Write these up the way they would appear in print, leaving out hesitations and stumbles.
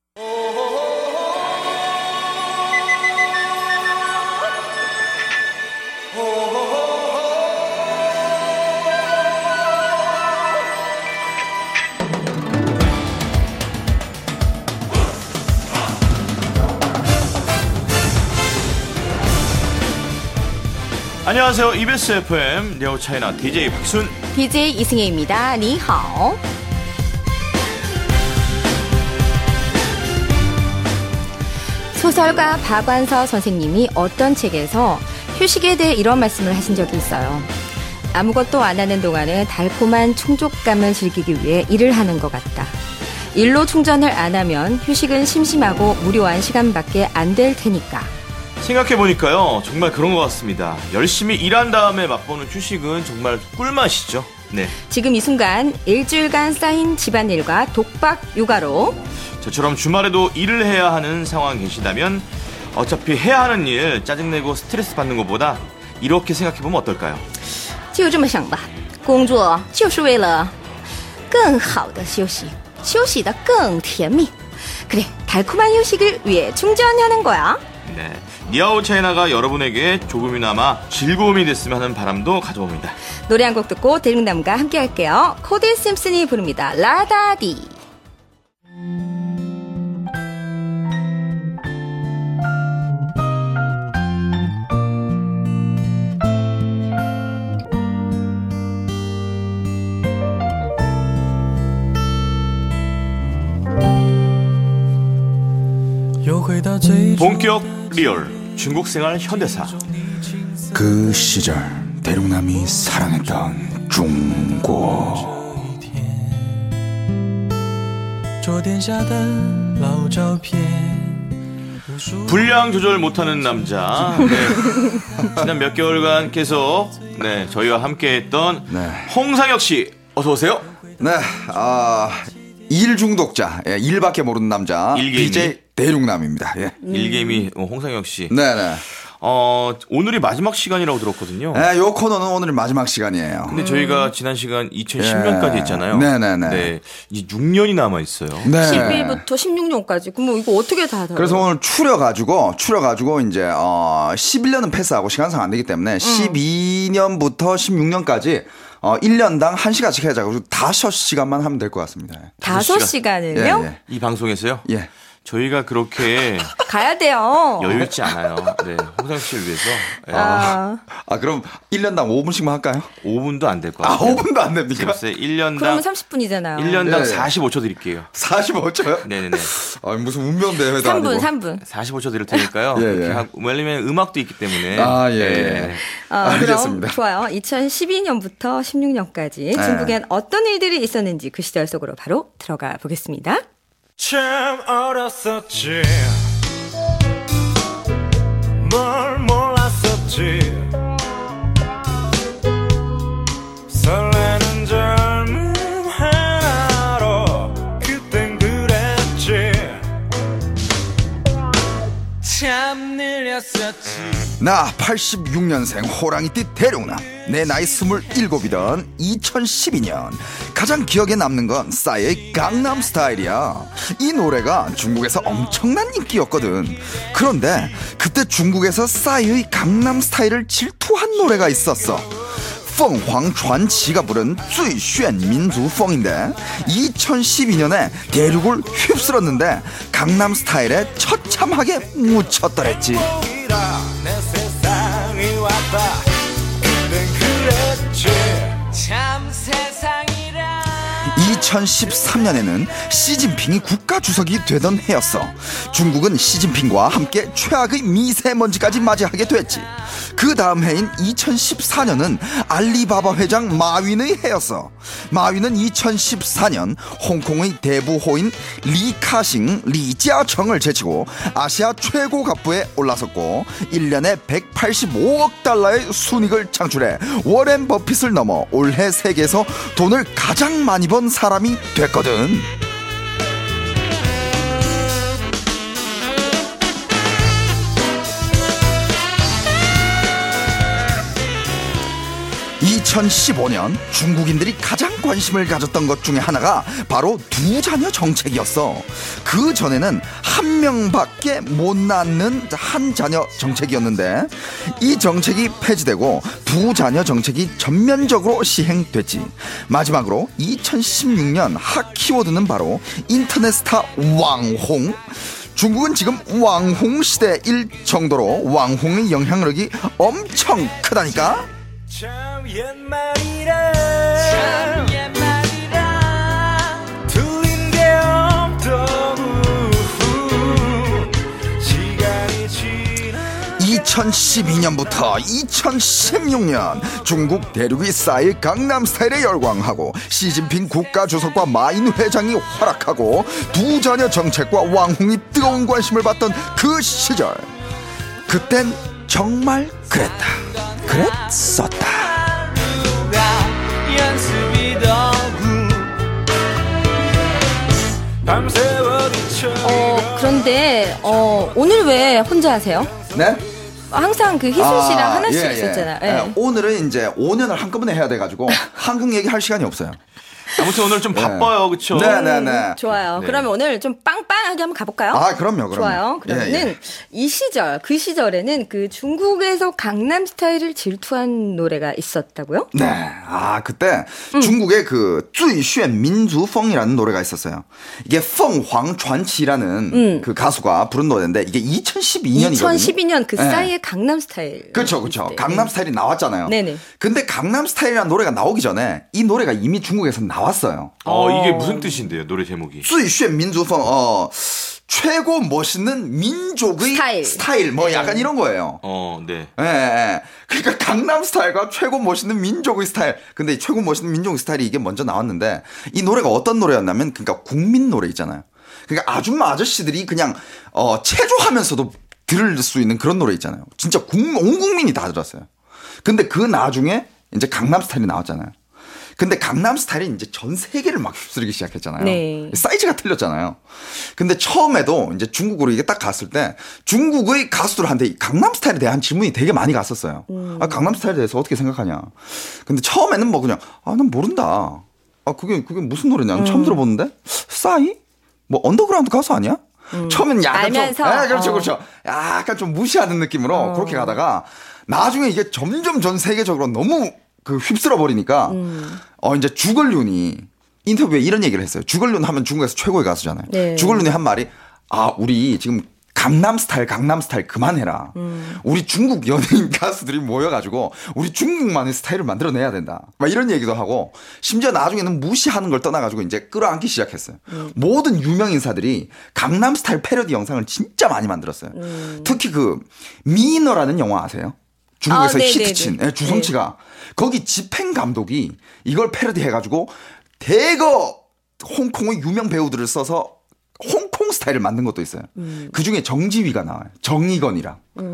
안녕하세요. EBS FM 리오 차이나 DJ 박순, DJ 이승혜입니다. 니하오. 소설가 박완서 선생님이 어떤 책에서 휴식에 대해 이런 말씀을 하신 적이 있어요. 아무것도 안 하는 동안에 달콤한 충족감을 즐기기 위해 일을 하는 것 같다. 일로 충전을 안 하면 휴식은 심심하고 무료한 시간밖에 안 될 테니까. 생각해보니까요, 정말 그런 것 같습니다. 열심히 일한 다음에 맛보는 휴식은 정말 꿀맛이죠. 네. 지금 이 순간 일주일간 쌓인 집안일과 독박 육아로 저처럼 주말에도 일을 해야 하는 상황 계시다면 어차피 해야 하는 일 짜증내고 스트레스 받는 것보다 이렇게 생각해보면 어떨까요? 就这么想吧，工作就是为了更好的休息，休息得更甜蜜。 그래, 달콤한 휴식을 위해 충전하는 거야. 네, 니아오 차이나가 여러분에게 조금이나마 즐거움이 됐으면 하는 바람도 가져옵니다. 노래 한 곡 듣고 대륙남과 함께 할게요. 코디 심슨이 부릅니다. 라다디. 본격 리얼 중국 생활 현대사. 그 시절 대륙남이 사랑했던 중국. 분량 조절 못하는 남자. 네. 지난 몇 개월간 계속 저희와 함께했던 홍상혁 씨, 어서 오세요. 네, 일 중독자, 일밖에 모르는 남자, DJ 대륙남입니다. 예. 일개미 홍상혁 씨. 네네. 오늘이 마지막 시간이라고 들었거든요. 네, 요 코너는 오늘 마지막 시간이에요. 근데 저희가 지난 시간 2010년까지 했잖아요. 네네네. 네, 이제 6년이 남아 있어요. 네. 10일부터 16년까지. 그럼 이거 어떻게 다 다뤄요? 그래서 오늘 추려가지고 이제 11년은 패스하고 시간상 안 되기 때문에 12년부터 16년까지 1년당 1시간씩 해자. 그리고 5시간만 하면 될 것 같습니다. 5시간을요? 예. 이 방송에서요? 예. 저희가 그렇게 가야 돼요. 여유 있지 않아요. 네, 홍상혁 씨를 위해서. 네. 그럼 1년당 5분씩만 할까요? 5분도 안 될 것 같아요. 5분도 안 됩니까? 글쎄, 1년당. 그러면 30분이잖아요. 1년당 네. 45초 드릴게요. 45초요? 네네네. 무슨 운명대회도 아니고. 3분. 45초 드릴 테니까요. 예. 왜냐면 음악도 있기 때문에. 예. 알겠습니다. 그럼 좋아요. 2012년부터 16년까지 중국엔 어떤 일들이 있었는지 그 시절 속으로 바로 들어가 보겠습니다. 참 어렸었지 뭘 몰랐었지 설레는 젊음 하나로 그땐 그랬지 참 느렸었지. 나 86년생 호랑이띠 대륙남. 내 나이 27이던 2012년 가장 기억에 남는 건 싸이의 강남 스타일이야. 이 노래가 중국에서 엄청난 인기였거든. 그런데 그때 중국에서 싸이의 강남 스타일을 질투한 노래가 있었어. 펑황传奇가 부른 最炫民族风인데 2012년에 대륙을 휩쓸었는데 강남 스타일에 처참하게 묻혔더랬지. 내 세상이 왔다 그땐 그랬지 참 세상이라. 2013년에는 시진핑이 국가주석이 되던 해였어. 중국은 시진핑과 함께 최악의 미세먼지까지 맞이하게 됐지. 그 다음 해인 2014년은 알리바바 회장 마윈의 해였어. 마윈은 2014년 홍콩의 대부호인 리카싱, 리지아청을 제치고 아시아 최고 갑부에 올라섰고 1년에 185억 달러의 순이익을 창출해 워렌 버핏을 넘어 올해 세계에서 돈을 가장 많이 번 사람이 됐거든. 2015년 중국인들이 가장 관심을 가졌던 것 중에 하나가 바로 두 자녀 정책이었어. 그 전에는 한 명밖에 못 낳는 한 자녀 정책이었는데 이 정책이 폐지되고 두 자녀 정책이 전면적으로 시행됐지. 마지막으로 2016년 핫 키워드는 바로 인터넷 스타 왕홍. 중국은 지금 왕홍 시대일 정도로 왕홍의 영향력이 엄청 크다니까. 참 옛말이라 틀린 게 없던 시간이 지나 2012년부터 2016년 중국 대륙이 쌓일 강남스타일에 열광하고 시진핑 국가주석과 마인 회장이 활약하고 두 자녀 정책과 왕홍이 뜨거운 관심을 받던 그 시절, 그땐 정말 그랬다. 그랬었다. 그런데 오늘 왜 혼자 하세요? 네? 항상 그 희순 씨랑 하나씩 예, 있었잖아요. 예. 예. 오늘은 이제 5년을 한꺼번에 해야 돼가지고 한국 얘기할 시간이 없어요. 아무튼 오늘 좀 바빠요, 그렇죠? 네네네. 좋아요. 네. 그러면 오늘 좀 빵빵하게 한번 가볼까요? 아, 그럼요. 좋아요. 그러면은 예, 예. 이 시절, 그 시절에는 그 중국에서 강남 스타일을 질투한 노래가 있었다고요? 네. 아, 그때 중국의 그 最炫民族风이라는 노래가 있었어요. 이게 펑황传奇라는 그 가수가 부른 노래인데 이게 2012년이거든요. 2012년 그 싸이의 강남 스타일. 그렇죠. 네. 강남 스타일이 나왔잖아요. 네네. 근데 강남 스타일이라는 노래가 나오기 전에 이 노래가 이미 중국에서 나왔어요. 이게 무슨 뜻인데요, 노래 제목이? 最炫民族风 최고 멋있는 민족의 스타일 뭐 약간 이런 거예요. 네. 예, 예. 그러니까 강남 스타일과 최고 멋있는 민족의 스타일. 근데 이 최고 멋있는 민족의 스타일이 이게 먼저 나왔는데 이 노래가 어떤 노래였냐면 그러니까 국민 노래 있잖아요. 그러니까 아줌마 아저씨들이 그냥 체조하면서도 들을 수 있는 그런 노래 있잖아요. 진짜 온 국민이 다 들었어요. 근데 그 나중에 이제 강남 스타일이 나왔잖아요. 근데 강남 스타일이 이제 전 세계를 막 휩쓸기 시작했잖아요. 네. 사이즈가 틀렸잖아요. 근데 처음에도 이제 중국으로 이게 딱 갔을 때 중국의 가수들한테 강남 스타일에 대한 질문이 되게 많이 갔었어요. 아, 강남 스타일에 대해서 어떻게 생각하냐. 근데 처음에는 뭐 그냥 난 모른다. 그게 무슨 노래냐. 처음 들어보는데? 싸이? 뭐 언더그라운드 가수 아니야? 처음엔 약간 알면서. 좀 그렇죠. 약간 좀 무시하는 느낌으로 그렇게 가다가 나중에 이게 점점 전 세계적으로 너무 휩쓸어 버리니까 이제 주걸륜이 인터뷰에 이런 얘기를 했어요. 주걸륜 하면 중국에서 최고의 가수잖아요. 네. 주걸륜이 한 말이 우리 지금 강남 스타일 그만해라. 우리 중국 연예인 가수들이 모여가지고 우리 중국만의 스타일을 만들어내야 된다. 막 이런 얘기도 하고 심지어 나중에는 무시하는 걸 떠나가지고 이제 끌어안기 시작했어요. 모든 유명 인사들이 강남 스타일 패러디 영상을 진짜 많이 만들었어요. 특히 미너라는 영화 아세요? 중국에서 히트친 주성치가 거기 집행 감독이 이걸 패러디 해가지고 대거 홍콩의 유명 배우들을 써서 홍콩 스타일을 만든 것도 있어요. 그 중에 정지휘가 나와요. 정의건이랑.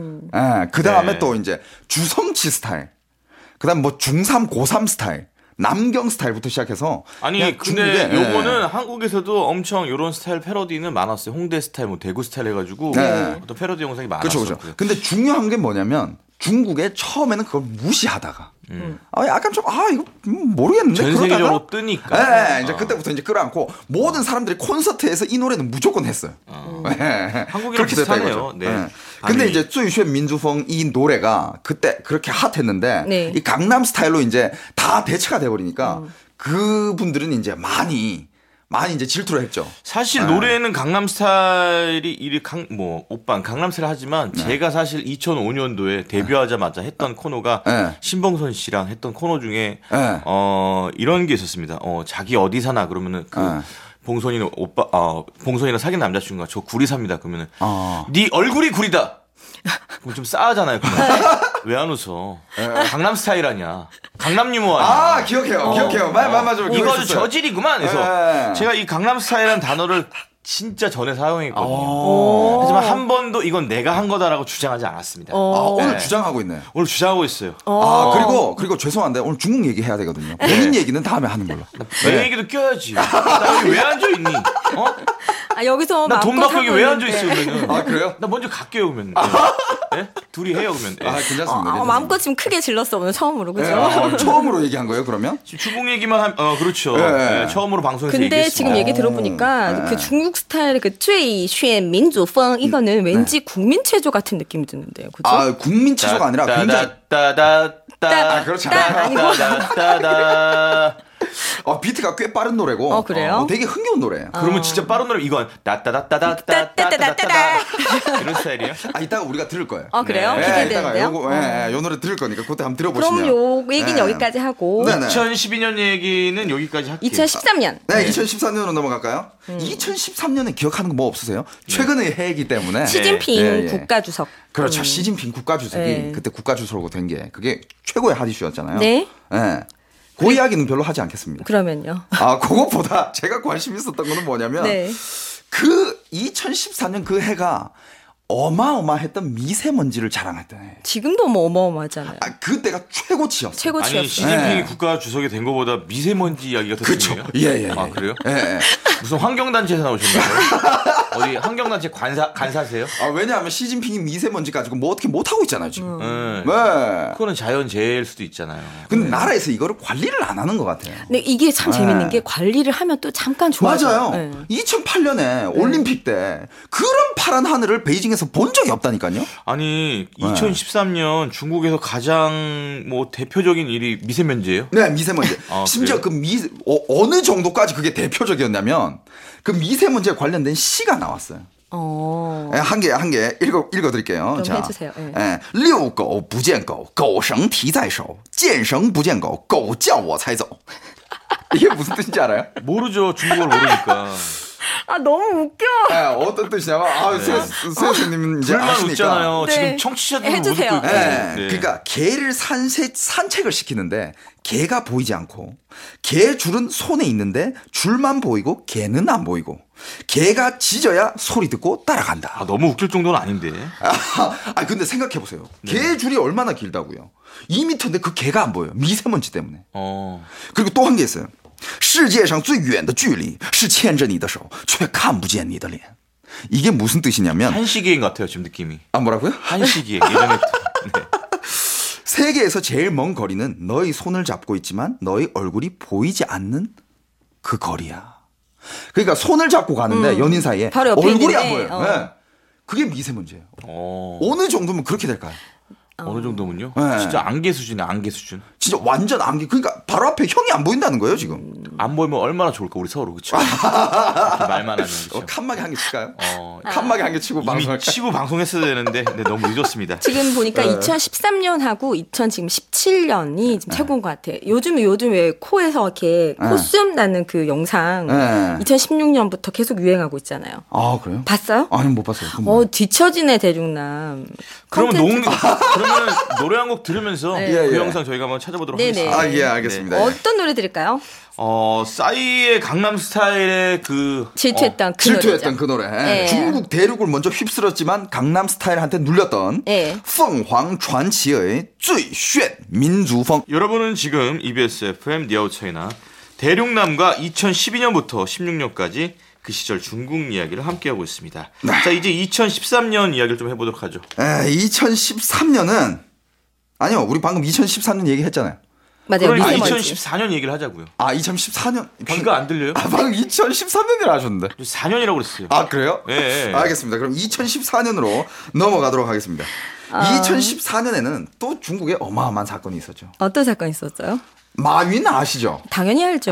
그 다음에 네. 또 이제 주성치 스타일. 그 다음 뭐 중3, 고3 스타일. 남경 스타일부터 시작해서. 아니, 근데 요거는 한국에서도 엄청 요런 스타일 패러디는 많았어요. 홍대 스타일, 뭐 대구 스타일 해가지고. 어떤 패러디 영상이 많았어요. 그렇죠. 근데 중요한 게 뭐냐면 중국에 처음에는 그걸 무시하다가 약간 좀 이거 모르겠는데 전 그러다가 세계적으로 뜨니까. 이제 그때부터 이제 끌어안고 모든 사람들이 콘서트에서 이 노래는 무조건 했어요. 한국이랑 비슷하네요. 네. 근데 아니, 이제 最炫民族风 이 노래가 그때 그렇게 핫했는데 네. 이 강남 스타일로 이제 다 대체가 돼 버리니까 그분들은 이제 많이 이제 질투를 했죠. 사실 노래는 강남 스타일이 오빤 강남 스타일 하지만 제가 사실 2005년도에 데뷔하자마자 했던 코너가 신봉선 씨랑 했던 코너 중에 이런 게 있었습니다. 자기 어디 사나 그러면은 봉선이는 봉선이랑 사귄 남자친구가 저 구리 삽니다. 그러면은 네 얼굴이 구리다. 그럼 좀 싸하잖아요. 왜 안 웃어? 강남 스타일 아니야. 강남 유머 아니야. 기억해요. 맞아. 이거 아주 저질이구만. 그래서 제가 이 강남 스타일이라는 단어를 진짜 전에 사용했거든요. 하지만 한 번도 이건 내가 한 거다라고 주장하지 않았습니다. 오늘 주장하고 있네. 오늘 주장하고 있어요. 그리고 죄송한데 오늘 중국 얘기 해야 되거든요. 본인 얘기는 다음에 하는 걸로. 내 얘기도 껴야지. 나 여기 왜 앉아있니? 여기서 나 돈 마음껏 받고 여기 하고 왜 앉아 있는데. 있어 그러면? 아, 그래요? 나 먼저 갈게요 그러면. 네? 둘이 해요 그러면. 네. 괜찮습니다. 괜찮습니다. 마음껏 지금 크게 질렀어 오늘 처음으로 그죠? 처음으로 얘기한 거예요, 그러면? 지금 중국 얘기만 그렇죠. 네. 네, 처음으로 방송에서 근데 얘기했습니다. 지금 얘기 들어보니까 네. 그 중국 스타일의 그 쯔이炫 민주풍 이거는 왠지 국민 체조 같은 느낌이 드는데요, 그죠? 국민 체조가 아니라 굉장히 그렇지 않아요. 따다. 비트가 꽤 빠른 노래고. 그래요? 되게 흥겨운 노래예요. 그러면 진짜 빠른 노래 이건 따따다따다따따따따 이런 스타일이에요? 이따가 우리가 들을 거예요. 그래요? 네, 이따가 기대되는데요? 요 노래 들을 거니까 그때 한번 들어보시면. 그럼 요 얘기는 여기까지 하고 네네. 2012년 얘기는 여기까지 할게요. 2013년. 네, 2014년으로 넘어갈까요? 2013년에 기억하는 거 뭐 없으세요? 최근의 해이기 때문에. 시진핑 예. 국가주석. 그렇죠. 시진핑 국가주석이 네. 그때 국가주석으로 된 게 그게 최고의 핫 이슈였잖아요. 네. 예. 그 이야기는 별로 하지 않겠습니다. 그러면요. 그것보다 제가 관심 있었던 거는 뭐냐면 네. 그 2014년 그 해가 어마어마했던 미세먼지를 자랑했던 해. 지금도 뭐 어마어마하잖아요. 그때가 최고치였어요. 최고치였어요. 아니 시진핑이 네. 국가 주석이 된 것보다 미세먼지 이야기가 더 그렇죠. 중요해요? 예. 아 그래요? 예. 무슨 환경단체에서 나오셨나요? 어디 환경단체 간사세요? 왜냐하면 시진핑이 미세먼지 가지고 뭐 어떻게 못하고 있잖아요, 지금. 네. 네. 그거는 자연재해일 수도 있잖아요. 근데 나라에서 이거를 관리를 안 하는 것 같아요. 근데 이게 참 재밌는 게 관리를 하면 또 잠깐 좋아져요. 맞아요. 네. 2008년에 올림픽 때 그런 파란 하늘을 베이징에서 본 적이 없다니까요. 아니 2013년 중국에서 가장 뭐 대표적인 일이 미세먼지예요? 네, 미세먼지. 심지어 그래요? 어느 정도까지 그게 대표적이었냐면 그 미세먼지에 관련된 시가 나왔어요. 한 개 읽어드릴게요. 그럼 해주세요. 네. 遛狗不见狗，狗绳提在手，见绳不见狗，狗叫我才走。 이게 무슨 뜻인지 알아요? 모르죠. 중국어를 모르니까. 너무 웃겨. 어떤 뜻이냐면 선생님은 이제 불만 아시니까. 웃잖아요. 네. 지금 청취자들은 못 듣고 해주세요. 있고. 네. 네. 그러니까 개를 산책을 시키는데 개가 보이지 않고 개 줄은 손에 있는데 줄만 보이고 개는 안 보이고 개가 짖어야 소리 듣고 따라간다. 너무 웃길 정도는 아닌데. 근데 생각해 보세요. 개 줄이 얼마나 길다고요? 2m인데 그 개가 안 보여요. 미세먼지 때문에. 그리고 또 한 게 있어요. 世界上最远的距离是牵着你的手却看不见你的脸. 이게 무슨 뜻이냐면 한시기행 같아요, 지금 느낌이. 뭐라고요? 한시기행. 예전에 네. 세계에서 제일 먼 거리는 너의 손을 잡고 있지만 너의 얼굴이 보이지 않는 그 거리야. 그러니까 손을 잡고 가는데 연인 사이에 바로 옆에 얼굴이 있는데, 안 보여요. 네. 그게 미세먼지예요. 어느 정도면 그렇게 될까요? 어느 정도면요? 네. 진짜 안개 수준이네, 안개 수준. 진짜 완전 안개. 그러니까 바로 앞에 형이 안 보인다는 거예요, 지금. 안 보이면 얼마나 좋을까, 우리 서로. 그쵸? 말만 하면. 그쵸? 칸막이 한 개 칠까요? 칸막이 한 개 치고 이미 방송할까요? 치고 방송했어야 되는데 네, 너무 늦었습니다. 지금 보니까 2013년하고 2017년이 지금 최고인 것 같아. 요즘 왜 코에서 이렇게 코숨 나는 그 영상 2016년부터 계속 유행하고 있잖아요. 그래요? 봤어요? 아니, 못 봤어요. 뒤처지네 대중남. 그러면 그러면 노래 한 곡 들으면서 네. 그 영상 저희가 한번 찾아보도록 네네. 하겠습니다. 예, 알겠습니다. 어떤 노래 들을까요? 싸이의 강남 스타일의 그 질투했던 그 질투했던 노래죠. 그 노래. 네. 중국 대륙을 먼저 휩쓸었지만 강남 스타일한테 눌렸던 네. 凤凰传奇의 最炫民族风. 여러분은 지금 EBS FM 니아우차이나 대륙남과 2012년부터 16년까지 그 시절 중국 이야기를 함께하고 있습니다. 자, 이제 2013년 이야기를 좀 해보도록 하죠. 2013년은 아니요, 우리 방금 2013년 얘기했잖아요. 맞아요. 그러니까 미세먼지. 2014년 얘기를 하자고요. 2014년. 귀가 안 들려요? 방금 2013년이라 하셨는데. 4년이라고 그랬어요. 그래요? 예. 알겠습니다. 그럼 2014년으로 넘어가도록 하겠습니다. 2014년에는 또 중국에 어마어마한 사건이 있었죠. 어떤 사건이 있었어요? 마윈 아시죠? 당연히 알죠.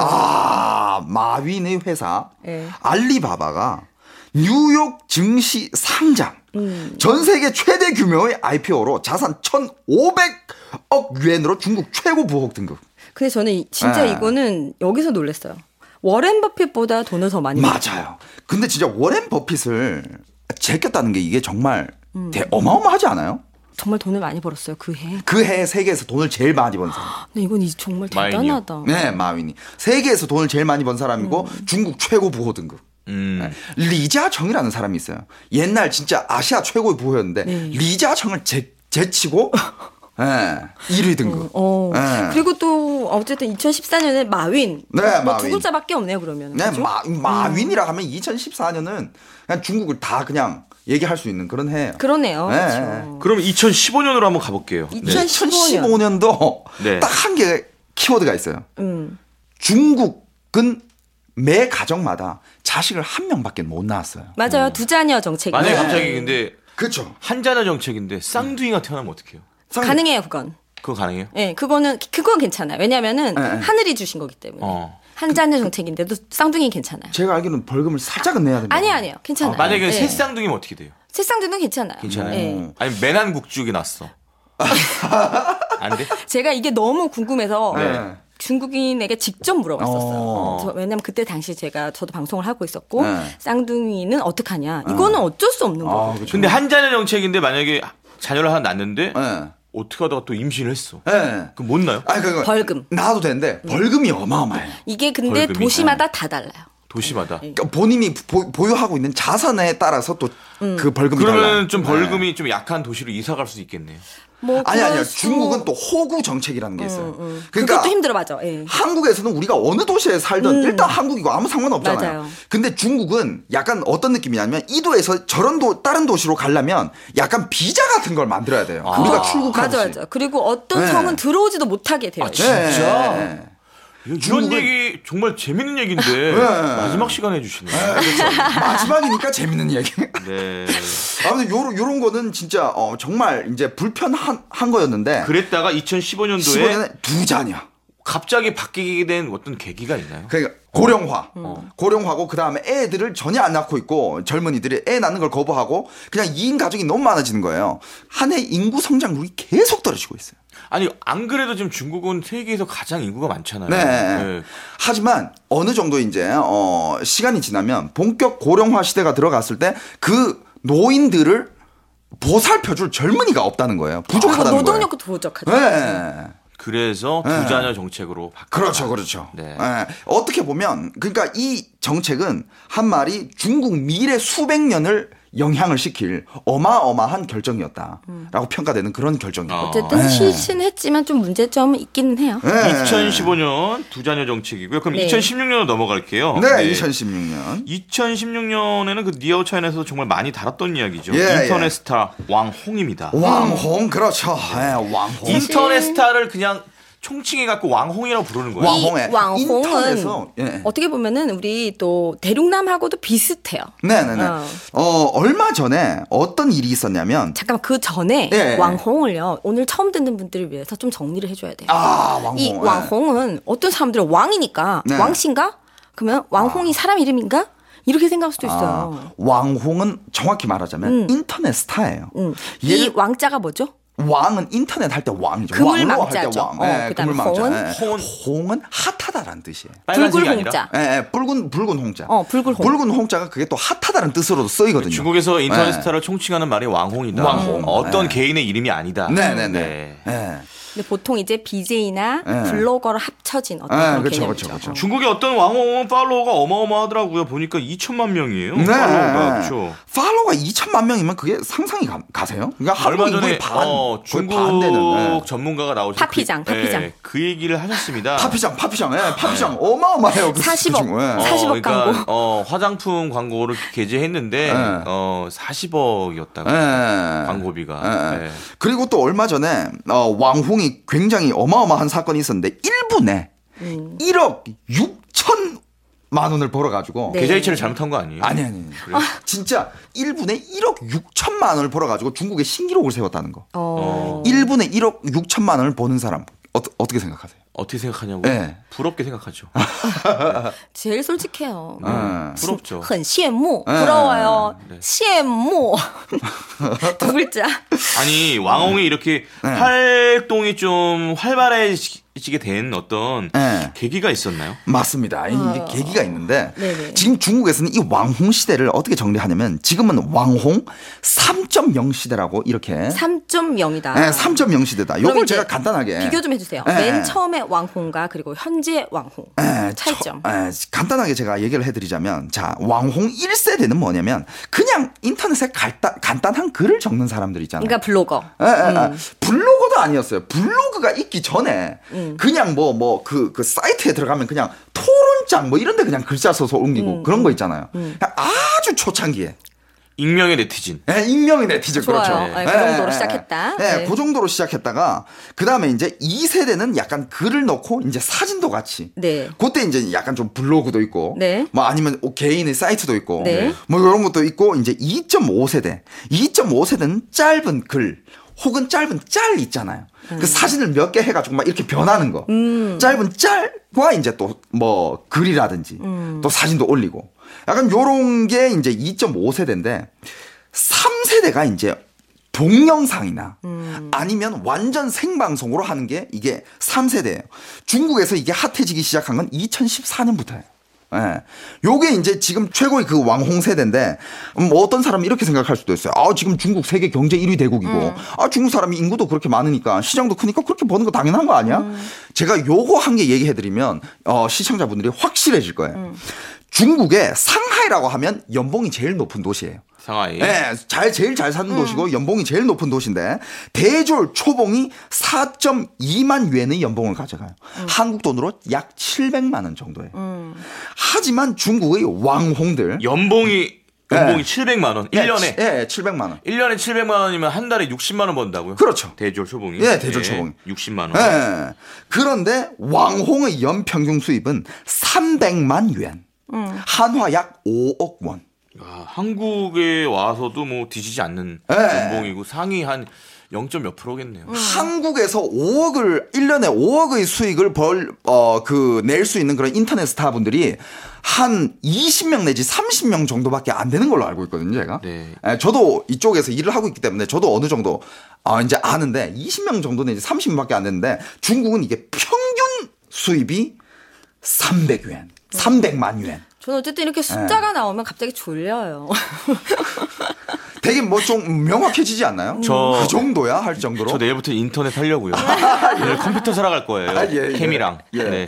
마윈의 회사 네. 알리바바가 뉴욕 증시 상장 전 세계 최대 규모의 IPO로 자산 1,500억 유엔으로 중국 최고 부호국 등급. 근데 저는 진짜 네. 이거는 여기서 놀랐어요. 워렌 버핏보다 돈을 더 많이 맞아요. 근데 진짜 워렌 버핏을 제꼈다는 게 이게 정말 어마어마하지 않아요? 정말 돈을 많이 벌었어요. 그 해. 그 해 세계에서 돈을 제일 많이 번 사람. 근데 이건 정말 마윈이요? 대단하다. 네, 마윈이. 세계에서 돈을 제일 많이 번 사람이고 중국 최고 부호 등급. 네. 리자정이라는 사람이 있어요. 옛날 진짜 아시아 최고의 부호였는데 리자정을 제치고 예. 1위 등급. 예. 그리고 또 어쨌든 2014년에 마윈. 네, 뭐 마윈. 두 글자밖에 없네요, 그러면. 네, 그죠? 마윈이라 하면 2014년은 그냥 중국을 다 그냥 얘기할 수 있는 그런 해예요. 그러네요. 네. 그렇죠. 그럼 2015년으로 한번 가볼게요. 2015년도 네. 딱 한 개 키워드가 있어요. 중국은 매 가정마다 자식을 한 명밖에 못 낳았어요. 맞아요. 두 자녀 정책이. 만약에 갑자기 근데 그렇죠. 한 자녀 정책인데 쌍둥이가 태어나면 어떡해요? 가능해요, 그건. 그거 가능해요? 네, 그건 괜찮아요. 왜냐면은 하늘이 주신 거기 때문에. 한 자녀 정책인데도 쌍둥이 괜찮아요. 제가 알기로는 벌금을 살짝은 내야 됩니다. 아니에요. 괜찮아요. 만약에 네. 새 쌍둥이면 어떻게 돼요? 새 쌍둥이는 괜찮아요. 괜찮아요. 네. 아니 매난국죽이 났어. 안 돼? 제가 이게 너무 궁금해서 네. 중국인에게 직접 물어봤었어요. 왜냐면 그때 당시 저도 방송을 하고 있었고 네. 쌍둥이는 어떡하냐. 이거는 어쩔 수 없는 거예요. 그렇죠. 근데 한 자녀 정책인데 만약에 자녀를 하나 낳는데 네. 어떻게 하다가 또 임신을 했어. 네. 그럼 못 나요? 아니, 벌금. 나도 되는데 벌금이 어마어마해요. 이게 근데 벌금이. 도시마다 다 달라요. 도시마다. 그러니까 본인이 보유하고 있는 자산에 따라서 또 그 벌금이 달라요. 그러면 좀 벌금이 좀 약한 도시로 이사 갈 수도 있겠네요. 뭐 아니요. 그럴 수- 중국은 또 호구 정책이라는 게 있어요. 그러니까 그것도 힘들어, 맞아. 예. 한국에서는 우리가 어느 도시에 살든 일단 한국이고 아무 상관없잖아요. 맞아요. 근데 중국은 약간 어떤 느낌이냐면 이 도에서 다른 도시로 가려면 약간 비자 같은 걸 만들어야 돼요. 우리가 출국하듯이. 맞아. 그리고 어떤 네. 성은 들어오지도 못하게 돼요. 진짜? 네. 이런 중국은- 얘기 정말 재밌는 얘기인데 마지막 시간에 해주시네. 그렇죠. 마지막이니까 재밌는 얘기. 네. 아무튼 요런 거는 진짜 정말 이제 불편한 거였는데 그랬다가 2015년도에 15년에 두 자녀. 갑자기 바뀌게 된 어떤 계기가 있나요? 그러니까 고령화. 고령화고 그다음에 애들을 전혀 안 낳고 있고 젊은이들이 애 낳는 걸 거부하고 그냥 2인 가족이 너무 많아지는 거예요. 한 해 인구 성장률이 계속 떨어지고 있어요. 아니 안 그래도 지금 중국은 세계에서 가장 인구가 많잖아요. 네. 하지만 어느 정도 이제 시간이 지나면 본격 고령화 시대가 들어갔을 때 그 노인들을 보살펴줄 젊은이가 없다는 거예요. 부족하다는 거예요. 노동력도 부족하죠. 네. 그래서 두 자녀 정책으로 바뀌었다. 그렇죠. 네. 어떻게 보면 그러니까 이 정책은 한 말이 중국 미래 수백 년을 영향을 시킬 어마어마한 결정이었다라고 평가되는 그런 결정이에요. 어쨌든 실신했지만 좀 문제점은 있기는 해요. 2015년 두 자녀 정책이고요. 그럼 네. 2016년으로 넘어갈게요. 네, 2016년. 2016년에는 그 니아오 차이나에서도 정말 많이 다뤘던 이야기죠. 예, 인터넷 예. 스타 왕홍입니다. 왕홍 그렇죠. 왕홍. 인터넷 스타를 그냥 총칭해 갖고 왕홍이라고 부르는 거예요. 왕홍에 이 왕홍은 인터넷에서 어떻게 보면은 우리 또 대륙남하고도 비슷해요. 네네네. 얼마 전에 어떤 일이 있었냐면 잠깐만 그 전에 예. 왕홍을요. 오늘 처음 듣는 분들을 위해서 좀 정리를 해줘야 돼요. 왕홍. 이 왕홍은 어떤 사람들은 왕이니까 네. 왕신가? 그러면 왕홍이 사람 이름인가? 이렇게 생각할 수도 있어요. 왕홍은 정확히 말하자면 인터넷 스타예요. 이 왕자가 뭐죠? 왕은 인터넷 할 때 왕이죠. 그물망자죠. 왕으로 할 때 왕. 그다음에 그물망자. 홍은? 홍은 핫하다라는 뜻이에요. 빨간색이 붉은 아니라. 홍자. 예, 붉은 홍자. 붉은 홍. 붉은 홍자가 그게 또 핫하다는 뜻으로도 쓰이거든요. 중국에서 인터넷 네. 스타를 총칭하는 말이 왕홍이다. 왕홍. 어떤 개인의 이름이 아니다. 네네네. 네. 근데 보통 이제 BJ나 네. 블로거로 합쳐진 어떤 그런 그렇죠, 개념이죠. 그렇죠. 중국의 어떤 왕홍은 팔로워가 어마어마하더라고요. 보니까 2천만 명이에요. 네. 팔로워가. 그렇죠. 팔로워가 2천만 명이면 그게 상상이 가세요? 그러니까 얼마 한국 전에 인구의 반, 거의 중국 반 되는. 전문가가 나오신 파피장. 그 얘기를 하셨습니다. 파피장, 파피장 어마어마해요. 그 40억. 중국. 40억 광고. 화장품 광고를 게재했는데 네. 40억이었다고 예. 광고비가. 예. 네. 그리고 또 얼마 전에 왕홍이 굉장히 어마어마한 사건이 있었는데 1분에 1억 6천만 원을 벌어가지고 네. 계좌이체를 잘못한 거 아니에요? 아니 그래요? 진짜 1분에 1억 6천만 원을 벌어가지고 중국에 신기록을 세웠다는 거. 1분에 1억 6천만 원을 버는 사람 어떻게 생각하세요? 어떻게 생각하냐고? 네. 부럽게 생각하죠. 제일 솔직해요. 부럽죠. 很羡慕. 부러워요. 네. 羡慕. 두 글자. 아니 왕홍이 이렇게 활동이 좀 활발해지게 된 어떤 네. 계기가 있었나요? 맞습니다. 이게 계기가 있는데 네네. 지금 중국에서는 이 왕홍 시대를 어떻게 정리하냐면 지금은 왕홍 3.0 시대라고 이렇게 3.0이다. 네, 3.0 시대다. 그럼 요걸 이제 제가 간단하게 비교 좀 해주세요. 네. 맨 처음에 왕홍과 그리고 현재 왕홍 차이점. 간단하게 제가 얘기를 해드리자면 자 왕홍 1세대는 뭐냐면 그냥 인터넷에 간단한 글을 적는 사람들 있잖아요. 그러니까 블로거. 블로거도 블로그도 아니었어요. 블로그가 있기 전에 그냥 그 사이트에 들어가면 그냥 토론장 뭐 이런 데 그냥 글자 써서 옮기고 그런 거 있잖아요. 아주 초창기에. 익명의 네티즌. 네, 익명의 네티즌. 좋아요. 그렇죠. 네, 그 정도로 시작했다. 네, 그 정도로 시작했다가 그다음에 이제 2세대는 약간 글을 넣고 이제 사진도 같이. 네. 그때 이제 약간 좀 블로그도 있고. 네. 뭐 아니면 개인의 사이트도 있고. 네. 뭐 이런 것도 있고 이제 2.5세대. 2.5세대는 짧은 글 혹은 짧은 짤 있잖아요. 그 사진을 몇 개 해가지고 막 이렇게 변하는 거. 짧은 짤과 이제 또 뭐 글이라든지 또 사진도 올리고. 약간 요런 게 이제 2.5세대인데 3세대가 이제 동영상이나 아니면 완전 생방송으로 하는 게 이게 3세대예요. 중국에서 이게 핫해지기 시작한 건 2014년부터예요. 예. 요게 이제 지금 최고의 그 왕홍 세대인데, 뭐 어떤 사람은 이렇게 생각할 수도 있어요. 아, 지금 중국 세계 경제 1위 대국이고, 아, 중국 사람이 인구도 그렇게 많으니까, 시장도 크니까 그렇게 버는 거 당연한 거 아니야? 제가 요거 한 개 얘기해드리면, 시청자분들이 확실해질 거예요. 중국의 상하이라고 하면 연봉이 제일 높은 도시예요. 상하이. 네, 제일 잘 사는 도시고 연봉이 제일 높은 도시인데 대졸 초봉이 4.2만 yuan의 연봉을 가져가요. 한국 돈으로 약 700만 원 정도예요. 하지만 중국의 왕홍들 연봉이 네. 700만 원. 1년에. 네, 700만 원. 1년에 700만 원이면 한 달에 60만 원 번다고요? 그렇죠. 대졸 초봉이. 예, 대졸 초봉이. 60만 원. 네. 그런데 왕홍의 연평균 수입은 300만 yuan. 한화 약 5억 원. 아, 한국에 와서도 뭐 뒤지지 않는 네. 연봉이고 상위 한 0. 몇 %겠네요. 한국에서 1년에 5억의 수익을 낼 수 있는 그런 인터넷 스타분들이 한 20명 내지 30명 정도밖에 안 되는 걸로 알고 있거든요, 제가. 네. 저도 이쪽에서 일을 하고 있기 때문에 저도 어느 정도, 이제 아는데 20명 정도 내지 30명밖에 안 되는데 중국은 이게 평균 수입이 300yuan, 300만 yuan. 저는 어쨌든 이렇게 숫자가 나오면 갑자기 졸려요. 되게 뭐 좀 명확해지지 않나요? 그 정도야 할 정도로. 저 내일부터 인터넷 하려고요. 내일 컴퓨터 사러 갈 거예요. 예. 캠이랑. 예. 네.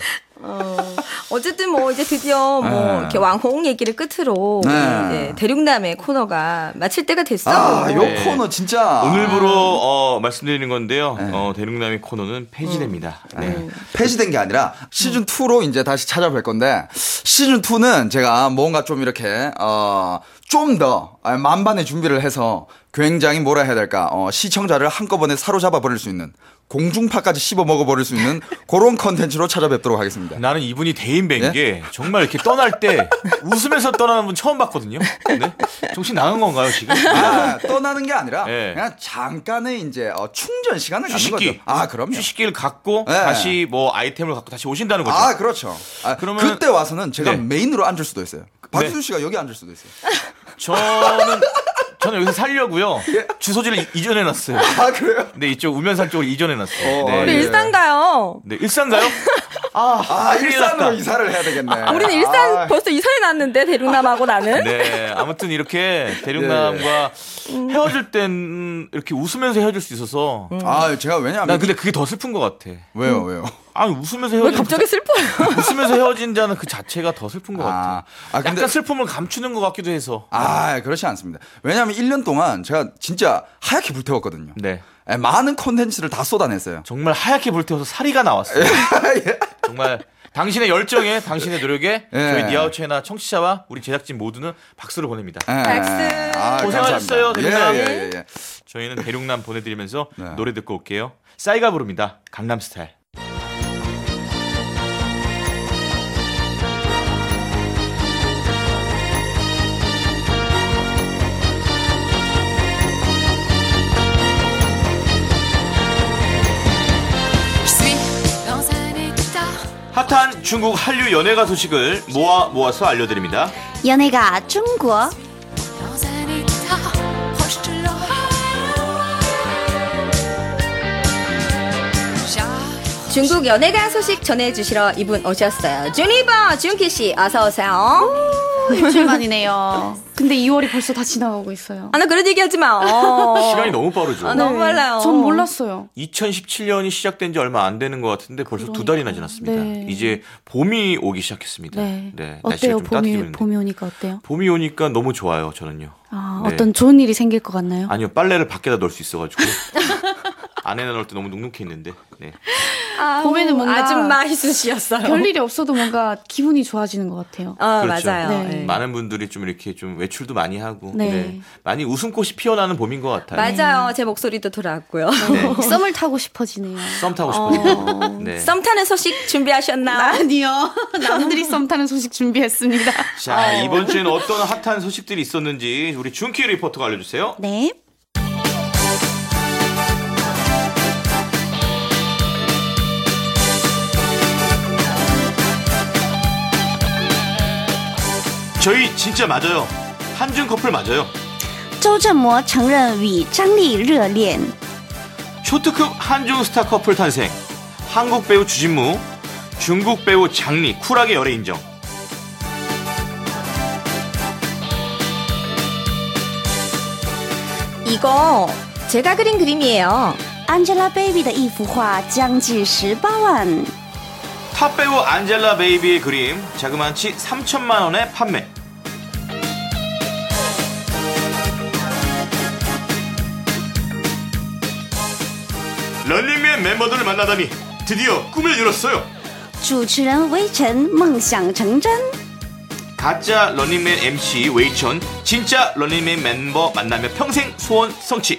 어쨌든 뭐 이제 드디어 뭐 이렇게 왕홍 얘기를 끝으로 이제 대륙남의 코너가 마칠 때가 됐어요. 요 코너 진짜 오늘부로 말씀드리는 건데요. 대륙남의 코너는 폐지됩니다. 네. 폐지된 게 아니라 시즌 2로 이제 다시 찾아뵐 건데 시즌 2는 제가 뭔가 좀 이렇게 좀 더 만반의 준비를 해서 굉장히 뭐라 해야 될까 시청자를 한꺼번에 사로잡아 버릴 수 있는 공중파까지 씹어 먹어버릴 수 있는 그런 컨텐츠로 찾아뵙도록 하겠습니다. 나는 이분이 대인배인 게 정말 이렇게 떠날 때 웃으면서 떠나는 분 처음 봤거든요. 네? 정신 나간 건가요 지금? 떠나는 게 아니라 네. 그냥 잠깐의 이제 충전 시간을 갖는 휴식기. 거죠. 그럼요. 휴식기를 갖고 네. 다시 뭐 아이템을 갖고 다시 오신다는 거죠. 그렇죠. 그러면 그때 와서는 제가 네. 메인으로 앉을 수도 있어요. 박수준 씨가 여기 앉을 수도 있어요. 저는 여기서 살려고요. 주소지를 이전해놨어요. 그래요? 네, 이쪽 우면산 쪽으로 이전해놨어요. 네. 우리 일산 가요. 네, 일산가요? 큰일 일산으로 났다. 이사를 해야 되겠네. 우리는 일산 벌써 이사해놨는데 대륙남하고 나는. 네, 아무튼 이렇게 대륙남과 헤어질 땐 이렇게 웃으면서 헤어질 수 있어서. 제가 왜냐하면 난 근데 그게 더 슬픈 것 같아. 왜요? 아니 웃으면서 왜 헤어진 갑자기 슬퍼요? 웃으면서 헤어진다는 그 자체가 더 슬픈 것 같아. 근데 약간 슬픔을 감추는 것 같기도 해서. 그렇지 않습니다. 왜냐하면 1년 동안 제가 진짜 하얗게 불태웠거든요. 네. 많은 콘텐츠를 다 쏟아냈어요. 정말 하얗게 불태워서 사리가 나왔어요. 예. 정말 당신의 열정에, 당신의 노력에 예. 저희 니아우체나 청취자와 우리 제작진 모두는 박수를 보냅니다. 박수. 고생하셨어요, 대륙남. 예. 저희는 대륙남 보내드리면서 네. 노래 듣고 올게요. 싸이가 부릅니다. 강남스타일. 핫한 중국 한류 연예가 소식을 모아서 알려드립니다. 연예가 중국. 중국 연예가 소식 전해주시러 이분 오셨어요. 주니버 준키 씨 어서 오세요. 일주일 만이네요. 근데 2월이 벌써 다 지나가고 있어요. 나 그런 얘기하지 마. 시간이 너무 빠르죠. 너무 빨라요. 전 몰랐어요. 2017년이 시작된 지 얼마 안 되는 것 같은데 벌써 2달이나 지났습니다. 네. 이제 봄이 오기 시작했습니다. 네. 날씨가 어때요? 좀 따뜻해지는데. 봄이 오니까 어때요? 봄이 오니까 너무 좋아요, 저는요. 네. 어떤 좋은 일이 생길 것 같나요? 아니요, 빨래를 밖에다 넣을 수 있어가지고. 아내 나올 때 너무 눅눅했는데. 네. 봄에는 뭔가 아줌마 희수씨였어요. 별일이 없어도 뭔가 기분이 좋아지는 것 같아요. 그렇죠. 맞아요. 네. 네. 많은 분들이 좀 이렇게 좀 외출도 많이 하고 네. 네. 많이 웃음꽃이 피어나는 봄인 것 같아요. 맞아요. 제 목소리도 돌아왔고요. 네. 썸을 타고 싶어지네요. 썸 타고 싶어요. 네. 썸 타는 소식 준비하셨나요? 아니요. 남들이 썸 타는 소식 준비했습니다. 자, 이번 주에는 어떤 핫한 소식들이 있었는지 우리 준키 리포터가 알려주세요. 네. 저희 진짜 맞아요. 한중 커플 맞아요. 周振模承认与张丽热恋. 초특급 한중 스타 커플 탄생. 한국 배우 주진무, 중국 배우 장리 쿨하게 열애 인정. 이거 제가 그린 그림이에요. Angelababy 的一幅画将近18万. 탑 배우 안젤라 베이비의 그림 자그마치 3천만 원에 판매. 런닝맨 멤버들을 만나다니 드디어 꿈을 이뤘어요. 主持人魏晨梦想成真. 가짜 런닝맨 MC 웨이천, 진짜 런닝맨 멤버 만나며 평생 소원 성취.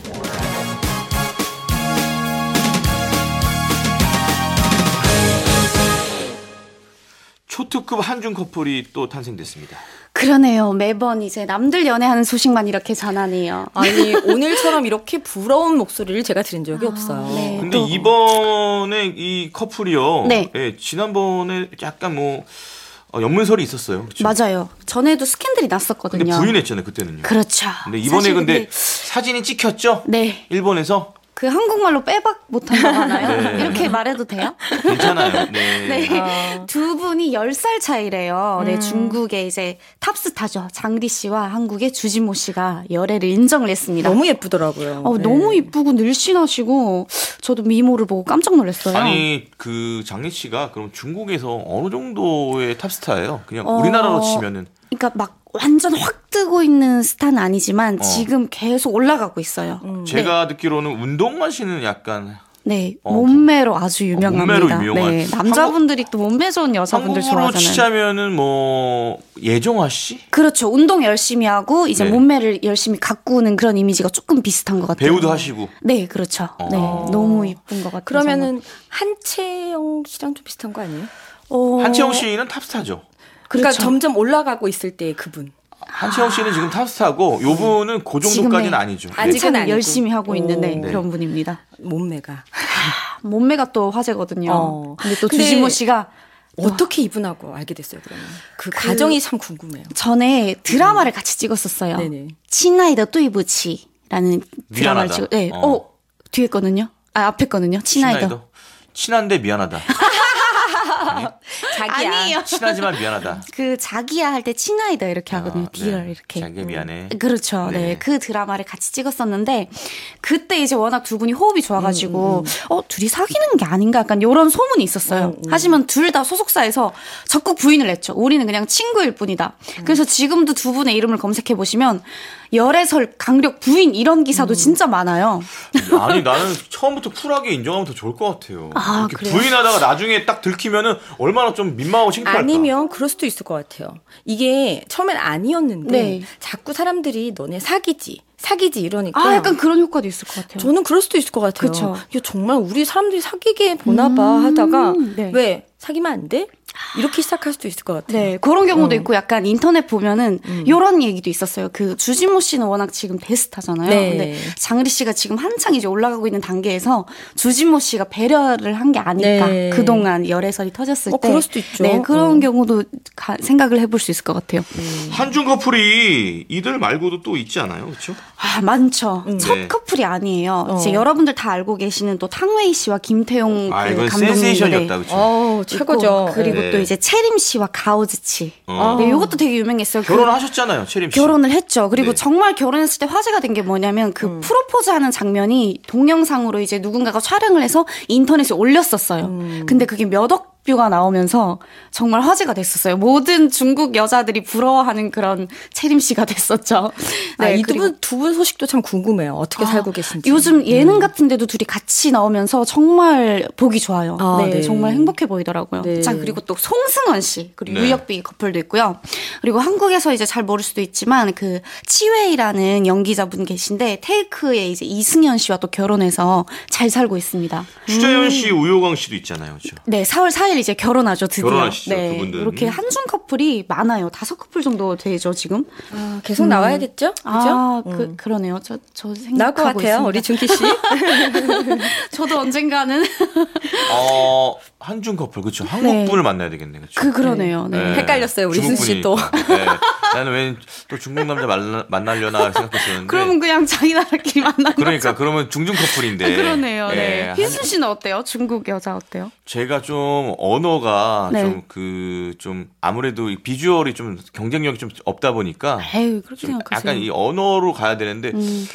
초특급 한중 커플이 또 탄생됐습니다. 그러네요. 매번 이제 남들 연애하는 소식만 이렇게 전하네요. 아니 오늘처럼 이렇게 부러운 목소리를 제가 들은 적이 없어요. 네. 근데 또. 이번에 이 커플이요. 네. 예, 지난번에 약간 연문설이 있었어요. 그쵸? 맞아요. 전에도 스캔들이 났었거든요. 근데 부인했잖아요, 그때는요. 그렇죠. 근데 이번에 사실 근데 사진이 찍혔죠? 네. 일본에서. 그 한국말로 빼박 못한다고 하나요? 네. 이렇게 말해도 돼요? 괜찮아요. 네. 네. 두 분이 10살 차이래요. 네, 중국의 이제 탑스타죠. 장리 씨와 한국의 주진모 씨가 열애를 인정을 했습니다. 너무 예쁘더라고요. 네. 너무 이쁘고 늘씬하시고 저도 미모를 보고 깜짝 놀랐어요. 아니 그 장리 씨가 그럼 중국에서 어느 정도의 탑스타예요? 그냥 우리나라로 치면은. 그러니까 막 완전 확 뜨고 있는 스타는 아니지만 지금 계속 올라가고 있어요. 제가 듣기로는 운동하시는 약간 네, 몸매로 아주 유명합니다. 몸매로 유명한. 네, 남자분들이 또 몸매 좋은 여자분들 한국으로 좋아하잖아요. 치자면은 예정화 씨? 그렇죠. 운동 열심히 하고 이제 네. 몸매를 열심히 가꾸는 그런 이미지가 조금 비슷한 것 같아요. 배우도 하시고. 네, 그렇죠. 네, 너무 이쁜 것 같아요. 그러면은 한채영 씨랑 좀 비슷한 거 아니에요? 한채영 씨는 탑스타죠. 그러니까 그렇죠. 점점 올라가고 있을 때 그분. 한채영 씨는 지금 탑스타고 요 분은 그 정도까지는 네. 아니죠. 아직은 한참 아니고. 열심히 하고 있는 네. 그런 분입니다. 몸매가. 몸매가 또 화제거든요. 근데 또 근데 주진모 씨가 어떻게 이분하고 알게 됐어요, 그러면? 그 과정이 참 궁금해요. 전에 드라마를 같이 찍었었어요. 네네. 亲爱的对不起라는 드라마를 미안하다. 찍어. 네. 뒤에 거는요? 앞에 거는요? 亲爱的. 친한데 미안하다. 자기야. 아니에요. 친하지만 미안하다. 그 자기야 할 때 친아이다 이렇게 하거든요. 디얼 네. 이렇게. 자기야 미안해. 그렇죠. 네. 네. 그 드라마를 같이 찍었었는데 그때 이제 워낙 두 분이 호흡이 좋아가지고 둘이 사귀는 게 아닌가 약간 이런 소문이 있었어요. 하지만 둘 다 소속사에서 적극 부인을 했죠. 우리는 그냥 친구일 뿐이다. 그래서 지금도 두 분의 이름을 검색해 보시면 열애설 강력 부인 이런 기사도 진짜 많아요. 아니 나는 처음부터 쿨하게 인정하면 더 좋을 것 같아요. 이렇게 그래요? 부인하다가 나중에 딱 들키면은 얼마나 좀 민망하고 창피할까. 아니면 그럴 수도 있을 것 같아요. 이게 처음엔 아니었는데 네. 자꾸 사람들이 너네 사귀지 이러니까. 약간 그런 효과도 있을 것 같아요. 저는 그럴 수도 있을 것 같아요. 그쵸. 야, 정말 우리 사람들이 사귀게 보나 봐 하다가 네. 왜 사귀면 안 돼? 이렇게 시작할 수도 있을 것 같아요. 네, 그런 경우도 있고 약간 인터넷 보면은 이런 얘기도 있었어요. 그 주진모 씨는 워낙 지금 대스타잖아요. 네. 근데 장리 씨가 지금 한창 이제 올라가고 있는 단계에서 주진모 씨가 배려를 한 게 아닐까. 네. 그동안 열애설이 터졌을 때. 그럴 수도 있죠. 네, 그런 경우도 생각을 해볼 수 있을 것 같아요. 한중 커플이 이들 말고도 또 있지 않아요, 그렇죠? 많죠. 첫 네. 커플이 아니에요. 이제 여러분들 다 알고 계시는 또 탕웨이 씨와 김태용 그 이건 감독님. 센세이션이었다, 그렇죠? 최고죠. 그리고 네. 또 이제 채림 씨와 가오즈치. 네, 이것도 되게 유명했어요. 결혼하셨잖아요, 채림 씨. 결혼을 했죠. 그리고 네. 정말 결혼했을 때 화제가 된 게 뭐냐면 그 프로포즈하는 장면이 동영상으로 이제 누군가가 촬영을 해서 인터넷에 올렸었어요. 근데 그게 몇 억 뮤직비디오가 나오면서 정말 화제가 됐었어요. 모든 중국 여자들이 부러워하는 그런 채림 씨가 됐었죠. 네, 두 분 소식도 참 궁금해요. 어떻게 살고 계신지. 요즘 예능 같은 데도 둘이 같이 나오면서 정말 보기 좋아요. 네, 정말 행복해 보이더라고요. 네. 자, 그리고 또 송승헌 씨, 그리고 유혁비 커플도 있고요. 그리고 한국에서 이제 잘 모를 수도 있지만 그 치웨이라는 연기자분 계신데 테이크의 이제 이승현 씨와 또 결혼해서 잘 살고 있습니다. 추자연 씨, 우효광 씨도 있잖아요. 그렇죠? 네, 4월 4일 이제 결혼하죠, 드디어. 결혼하시죠, 네, 그분들. 이렇게 한중 커플이 많아요. 5커플 정도 되죠, 지금. 계속 나와야겠죠? 그죠? 그러네요. 저 생각하고 나올 것 같아요, 있습니다. 우리 준키 씨. 저도 언젠가는. 한중 커플, 그렇죠. 한국 분을 만나야 되겠네, 그렇죠. 그러네요. 네. 헷갈렸어요, 우리 순 씨 또. 네. 나는 왜 또 중국 남자 만나려나 생각했었는데. 그러면 그냥 자기 나라끼리 만나는 그러니까 거죠. 그러면 중중 커플인데. 그러네요. 네. 네. 희순 씨는 어때요? 중국 여자 어때요? 제가 좀 언어가 네. 좀 아무래도 이 비주얼이 좀 경쟁력이 좀 없다 보니까. 에이, 그렇게 좀 생각하세요. 약간 이 언어로 가야 되는데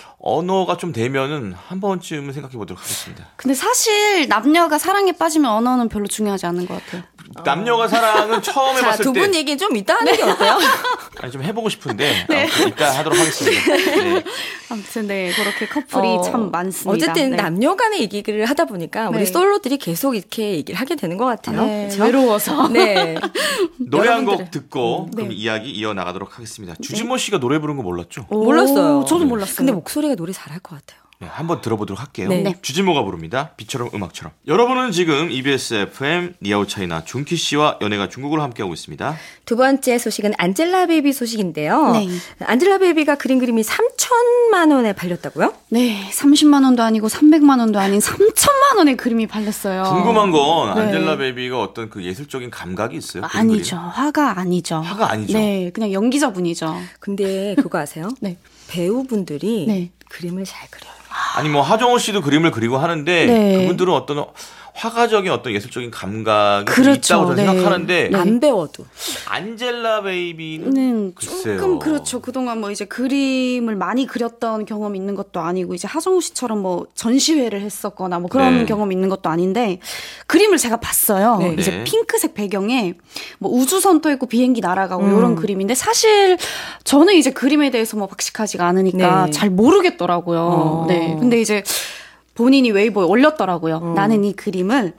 언어가 좀 되면은 한 번쯤은 생각해 보도록 하겠습니다. 근데 사실 남녀가 사랑에 빠지면 언어는 별로 중요하지 않는 것 같아요. 남녀가 사랑은 처음 자, 해봤을 때. 두 분 얘기 좀 이따 하는 게 어때요? 아니, 좀 해보고 싶은데 이따 하도록 하겠습니다. 네. 아무튼 네, 그렇게 커플이 참 많습니다. 어쨌든 네. 남녀 간의 얘기를 하다 보니까 네. 우리 솔로들이 계속 이렇게 얘기를 하게 되는 것 같아요. 네, 그렇죠? 외로워서. 네. 노래 한 곡 여러분들의- 듣고 네. 그럼 이야기 이어나가도록 하겠습니다. 주진모 씨가 노래 부른 거 몰랐죠? 몰랐어요. 저도 몰랐어요. 근데 목소리가 노래 잘할 것 같아요. 네, 한번 들어보도록 할게요. 네. 네. 주진모가 부릅니다. 비처럼 음악처럼. 여러분은 지금 EBS FM 니아오 차이나 준키 씨와 연애가 중국을 함께하고 있습니다. 두 번째 소식은 안젤라 베이비 소식인데요. 네. 안젤라 베이비가 그린 그림이 3천만 원에 팔렸다고요? 네, 30만 원도 아니고 300만 원도 아닌 3천만 원의 그림이 팔렸어요. 궁금한 건 네. 안젤라 베이비가 어떤 그 예술적인 감각이 있어요? 그림 아니죠. 화가 아니죠. 화가 아니죠. 네, 그냥 연기자분이죠. 근데 그거 아세요? 네. 배우분들이 네. 그림을 잘 그려요. 아니 뭐 하정우 씨도 그림을 그리고 하는데 네. 그분들은 어떤 화가적인 어떤 예술적인 감각이 그렇죠. 있다고 저는 네. 생각하는데 네. 안 배워도. 안젤라 베이비는 글쎄요. 조금 그렇죠. 그동안 뭐 이제 그림을 많이 그렸던 경험이 있는 것도 아니고 이제 하정우 씨처럼 뭐 전시회를 했었거나 뭐 그런 네. 경험이 있는 것도 아닌데 그림을 제가 봤어요. 네. 이제 네. 핑크색 배경에 뭐 우주선 떠 있고 비행기 날아가고 이런 그림인데 사실 저는 이제 그림에 대해서 뭐 박식하지가 않으니까 네. 잘 모르겠더라고요. 네. 근데 이제 본인이 웨이보에 올렸더라고요. 나는 이 그림을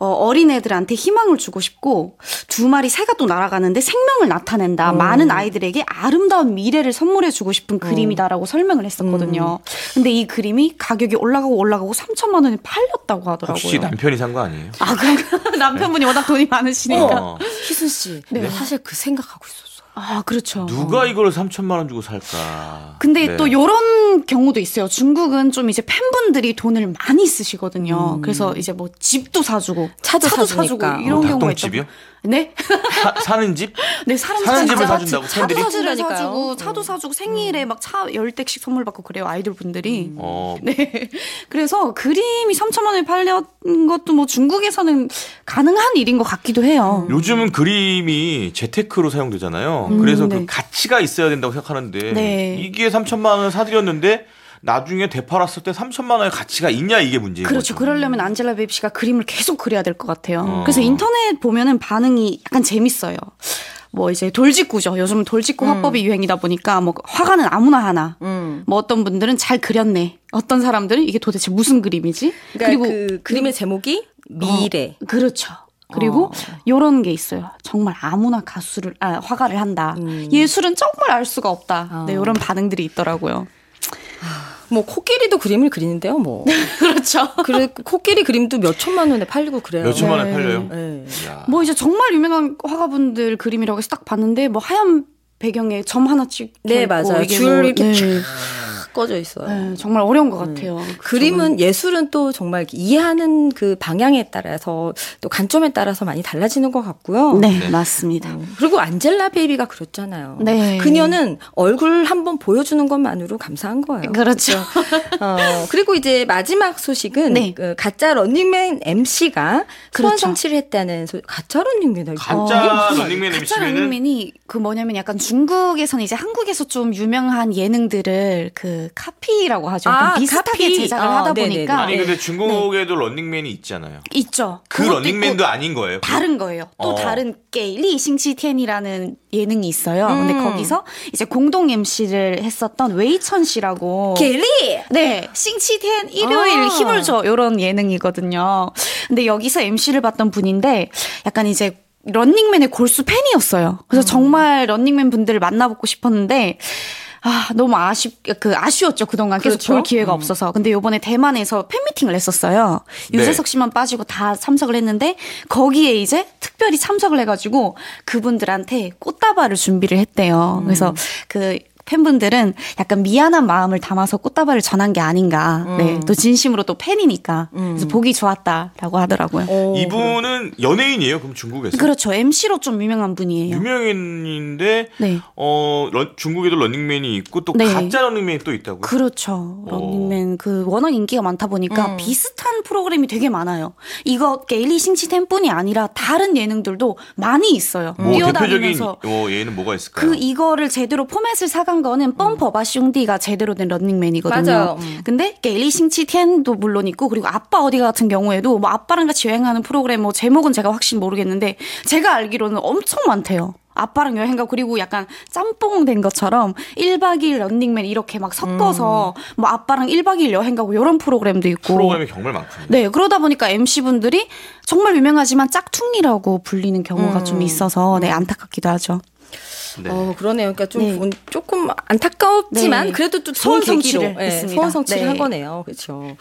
어린애들한테 희망을 주고 싶고 2마리 새가 또 날아가는데 생명을 나타낸다. 많은 아이들에게 아름다운 미래를 선물해 주고 싶은 그림이다라고 설명을 했었거든요. 근데 이 그림이 가격이 올라가고 3천만 원에 팔렸다고 하더라고요. 혹시 남편이 산 거 아니에요? 아, 그럼 남편분이 워낙 돈이 많으시니까. 어. 희순 씨, 네. 사실 그 생각하고 있었어요. 아, 그렇죠. 누가 이걸 3천만 원 주고 살까? 근데 네. 또 요런 경우도 있어요. 중국은 좀 이제 팬분들이 돈을 많이 쓰시거든요. 그래서 이제 뭐 집도 사주고 차도 사주고 사주니까. 이런 경우가 닭똥집이요? 있다고. 네? 사는 집? 네, 사는 집을 사준다고 차도 팬들이? 사주고 사준다니까요. 차도 사주고 생일에 막 차 10대씩 선물 받고 그래요. 아이돌 분들이. 어, 네. 그래서 그림이 3천만 원에 팔린 것도 뭐 중국에서는 가능한 일인 것 같기도 해요. 요즘은 그림이 재테크로 사용되잖아요. 그래서 네. 그 가치가 있어야 된다고 생각하는데 네. 이게 3천만 원을 사드렸는데 나중에 되팔았을 때 3천만 원의 가치가 있냐 이게 문제인 그렇죠. 거죠. 그러려면 안젤라 베이비 씨가 그림을 계속 그려야 될 것 같아요. 그래서 인터넷 보면은 반응이 약간 재밌어요. 뭐 이제 돌직구죠. 요즘은 돌직구 화법이 유행이다 보니까 뭐 화가는 아무나 하나. 뭐 어떤 분들은 잘 그렸네. 어떤 사람들은 이게 도대체 무슨 그림이지? 그리고 그 그림의 제목이 미래. 그렇죠. 그리고 요런 게 있어요. 정말 아무나 화가를 한다. 예술은 정말 알 수가 없다. 네, 요런 반응들이 있더라고요. 뭐 코끼리도 그림을 그리는데요, 뭐. 그렇죠. 그래 코끼리 그림도 몇 천만 원에 팔리고 그래요. 몇 천만 원에 네. 팔려요? 네. 이야. 뭐 이제 정말 유명한 화가분들 그림이라고 해서 딱 봤는데 뭐 하얀 배경에 점 하나 찍혀 네, 있고 맞아요. 이게 줄 이렇게 네. 쫙 꺼져 있어요. 네, 정말 어려운 것 같아요. 그림은 예술은 또 정말 이해하는 그 방향에 따라서 또 관점에 따라서 많이 달라지는 것 같고요. 네, 맞습니다. 그리고 안젤라 베이비가 그렸잖아요. 네. 그녀는 얼굴 한번 보여주는 것만으로 감사한 거예요. 그렇죠. 그리고 이제 마지막 소식은 네. 그 가짜 런닝맨 MC가 소원 그렇죠. 성취를 했다는 가짜 런닝맨. 가짜 런닝맨 가짜 MC면은 런닝맨이 그 뭐냐면 약간 중국에서는 이제 한국에서 좀 유명한 예능들을 그 그 카피라고 하죠. 비슷하게 카피. 제작을 하다 보니까. 아니 근데 중국에도 런닝맨이 있잖아요. 있죠. 그 런닝맨도 아닌 거예요? 다른 거예요. 또 다른 게일리 싱치텐이라는 예능이 있어요. 근데 거기서 이제 공동 MC를 했었던 웨이천 씨라고. 게일리? 네. 싱치텐 일요일 힘을 줘. 요런 예능이거든요. 근데 여기서 MC를 봤던 분인데 약간 이제 런닝맨의 골수 팬이었어요. 그래서 정말 런닝맨 분들을 만나보고 싶었는데 너무 아쉬웠죠. 그동안 계속 그렇죠? 볼 기회가 없어서. 근데 요번에 대만에서 팬미팅을 했었어요. 유재석 씨만 빠지고 다 참석을 했는데 거기에 이제 특별히 참석을 해가지고 그분들한테 꽃다발을 준비를 했대요. 그래서 그 팬분들은 약간 미안한 마음을 담아서 꽃다발을 전한 게 아닌가. 네, 또 진심으로 또 팬이니까. 그래서 보기 좋았다라고 하더라고요. 이분은 연예인이에요? 그럼 중국에서? 그렇죠. MC로 좀 유명한 분이에요. 유명인인데 네. 중국에도 런닝맨이 있고 또 네. 가짜 런닝맨이 또 있다고요? 그렇죠. 런닝맨 워낙 인기가 많다 보니까 비슷한 프로그램이 되게 많아요. 이거 게일리 싱치텐뿐이 아니라 다른 예능들도 많이 있어요. 대표적인 예는 뭐가 있을까요? 이거를 제대로 포맷을 사간 거는 뻔퍼바 슝디가 제대로 된 런닝맨이거든요. 맞아요. 근데 게일리 싱치텐도 물론 있고 그리고 아빠 어디가 같은 경우에도 뭐 아빠랑 같이 여행하는 프로그램 제목은 제가 확실히 모르겠는데 제가 알기로는 엄청 많대요. 아빠랑 여행가 그리고 약간 짬뽕 된 것처럼 1박 2일 런닝맨 이렇게 막 섞어서 뭐 아빠랑 1박 2일 여행 가고 이런 프로그램도 있고. 프로그램이 정말 많군요. 네, 그러다 보니까 MC분들이 정말 유명하지만 짝퉁이라고 불리는 경우가 좀 있어서 네, 안타깝기도 하죠. 네. 그러네요. 그러니까 조금 안타깝지만 네. 그래도 또 소원 좋은 계기로 성취를 했습니다. 소원 성취를 네. 한 거네요. 그렇죠.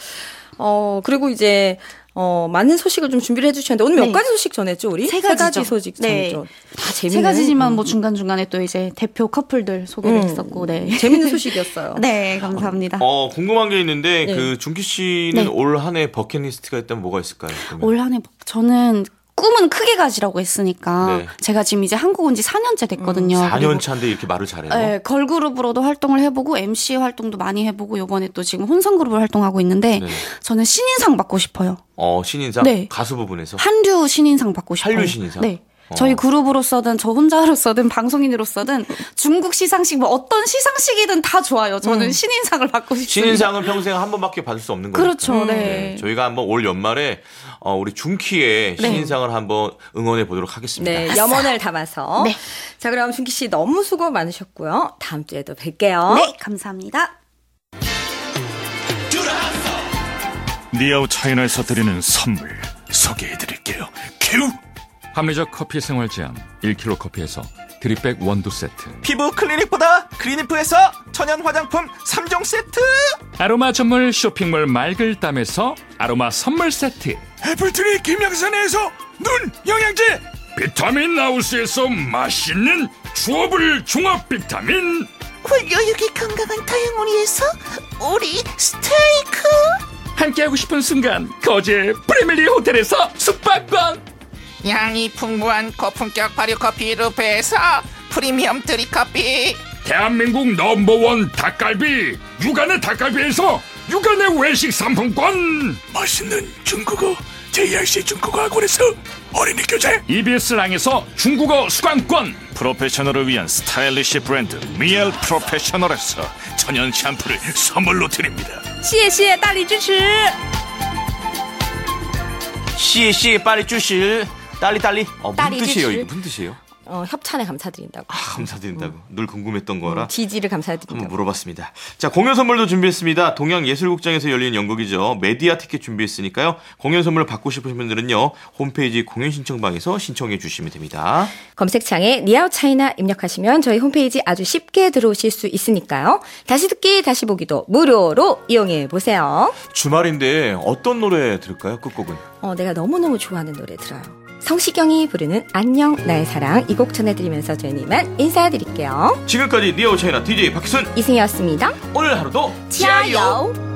그리고 이제 많은 소식을 좀 준비를 해주셨는데 오늘 몇 네. 가지 소식 전했죠, 우리? 세 가지 가지죠. 소식 네. 전했죠. 다 재밌는. 세 가지지만 뭐 중간중간에 또 이제 대표 커플들 소개를 했었고, 네. 재밌는 소식이었어요. 네, 감사합니다. 궁금한 게 있는데 네. 그 준키 씨는 네. 올 한 해 버킷리스트가 있다면 뭐가 있을까요? 그러면? 올 한 해 저는 꿈은 크게 가지라고 했으니까 네. 제가 지금 이제 한국 온 지 4년째 됐거든요. 4년 차인데 이렇게 말을 잘해요. 네, 걸그룹으로도 활동을 해보고 MC 활동도 많이 해보고 요번에 또 지금 혼성그룹을 활동하고 있는데 네. 저는 신인상 받고 싶어요. 신인상? 네. 가수 부분에서? 한류 신인상 받고 싶어요. 한류 신인상? 네. 저희 그룹으로서든 저 혼자로서든 방송인으로서든 중국 시상식 뭐 어떤 시상식이든 다 좋아요. 저는 신인상을 받고 싶습니다. 신인상은 평생 한 번밖에 받을 수 없는 거니까. 그렇죠. 네. 저희가 한번 올 연말에 우리 준키의 신인상을 한번 응원해 보도록 하겠습니다. 네, 염원을 담아서. 네. 자, 그럼 준키 씨 너무 수고 많으셨고요. 다음 주에도 뵐게요. 네, 감사합니다. 니아우 차이나에서 드리는 선물 소개해드릴게요. 큐! 합리적 커피 생활 제한 1kg 커피에서 드립백 원두 세트, 피부 클리닉보다 그린이프에서 천연 화장품 3종 세트, 아로마 전문 쇼핑몰 맑을땀에서 아로마 선물 세트, 애플트리 김양산에서 눈 영양제, 비타민 하우스에서 맛있는 주어블 종합 비타민, 굴교육이 건강한 다영오리에서 오리 스테이크, 함께하고 싶은 순간 거제 프리밀리 호텔에서 숙박권, 양이 풍부한 고품격 발효커피 루페에서 프리미엄 드립커피, 대한민국 넘버원 닭갈비 육안의 닭갈비에서 육안의 외식 상품권, 맛있는 중국어 JRC 중국어 학원에서 어린이 교재, EBS 랑에서 중국어 수강권, 프로페셔널을 위한 스타일리시 브랜드 미엘 프로페셔널에서 천연 샴푸를 선물로 드립니다. 谢谢大力支持 씨 빨리 주실 딸리 무슨 딸리 뜻이에요? 주실. 이거 무슨 뜻이에요? 협찬에 감사드린다고. 감사드린다고. 늘 궁금했던 거라 지지를 한번 감사드린다고. 물어봤습니다. 자, 공연 선물도 준비했습니다. 동양예술국장에서 열리는 연극이죠. 메디아 티켓 준비했으니까요. 공연 선물 받고 싶으신 분들은요. 홈페이지 공연 신청방에서 신청해 주시면 됩니다. 검색창에 니아우 차이나 입력하시면 저희 홈페이지 아주 쉽게 들어오실 수 있으니까요. 다시 듣기, 다시 보기도 무료로 이용해 보세요. 주말인데 어떤 노래 들을까요? 끝곡은? 내가 너무너무 좋아하는 노래 들어요. 성시경이 부르는 안녕 나의 사랑, 이 곡 전해드리면서 저희는 이만 인사드릴게요. 지금까지 니아우 차이나 DJ 박희순 이승희였습니다. 오늘 하루도 치아요.